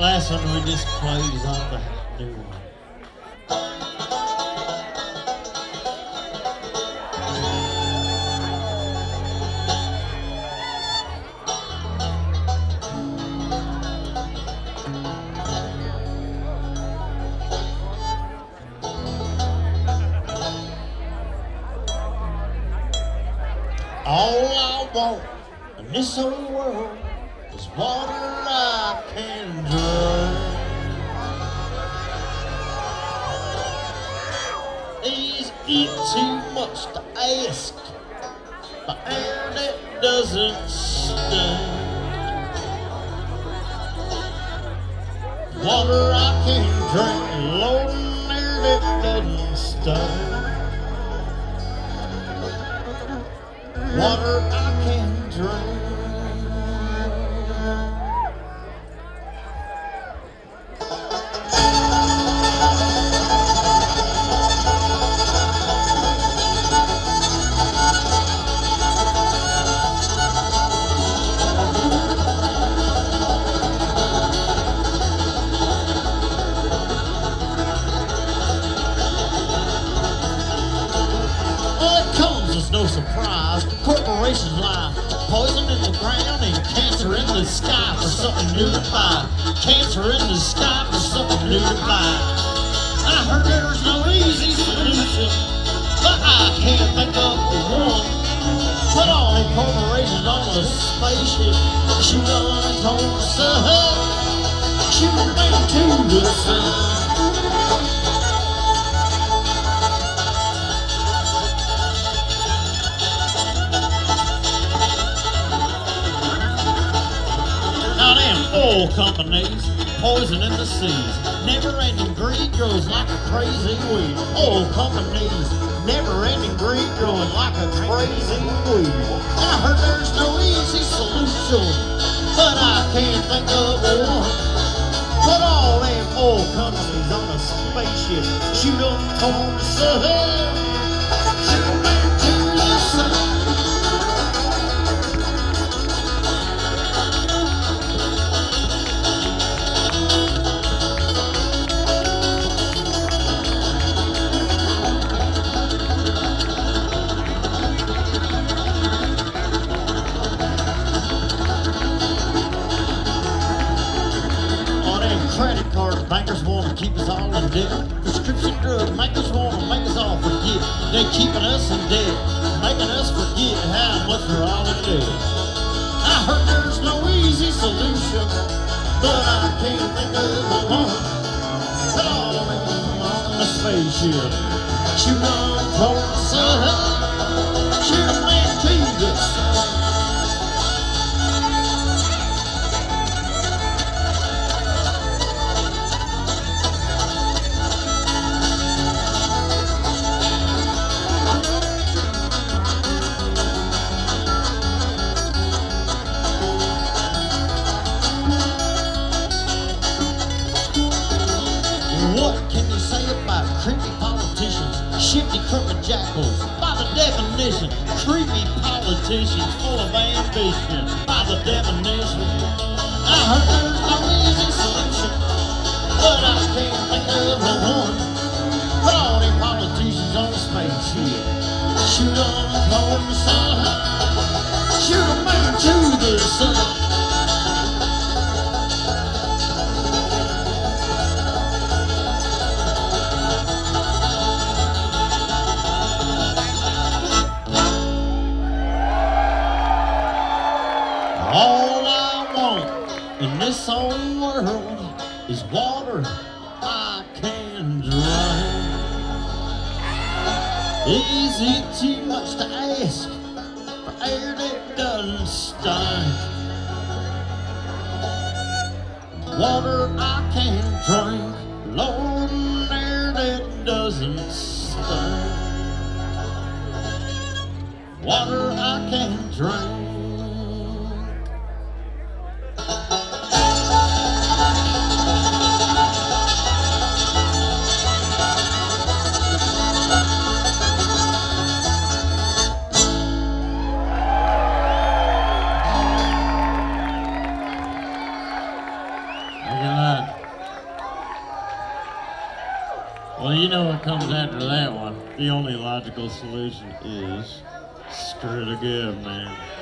last one we just played is on the new one. All I want in this whole world is water I can drink. Is it too much to ask for air that doesn't stink? Water I can drink, Lord, and air that doesn't stink. Water I can drink. No surprise, corporations lie, poison in the ground and cancer in the sky for something new to buy. Cancer in the sky for something new to buy. I heard there's no easy solution, but I can't think of one. Put all them corporations on a spaceship, shoot on towards the sun, shoot them to the sun. Oil companies, poison in the seas. Never-ending greed grows like a crazy weed. Oil companies, never-ending greed growing like a crazy weed. I heard there's no easy solution, but I can't think of one. Put all them oil companies on a spaceship, shoot them toward the sun, shoot them back to the sun. Credit card bankers want to keep us all in debt. Prescription drug makers want to make us all forget. They're keeping us in debt, making us forget how much we're all in debt. I heard there's no easy solution, but I can't think of one. Put all of them on a spaceship, shoot on toward the sun, shoot them into the sun. What can you say about creepy politicians, shifty crooked jackals? By the definition, creepy politicians full of ambition. By the definition, I heard there's no easy solution, but I can't think of one. Put all them politicians on a spaceship, shoot them toward the sun, shoot them into the sun. All I want in this whole world is water I can drink. Is it too much to ask for air that doesn't stink? Water I can drink, Lord, air that doesn't stink. Water I can drink. a lot. Well, you know what comes after that one. The only logical solution is screw to give, man.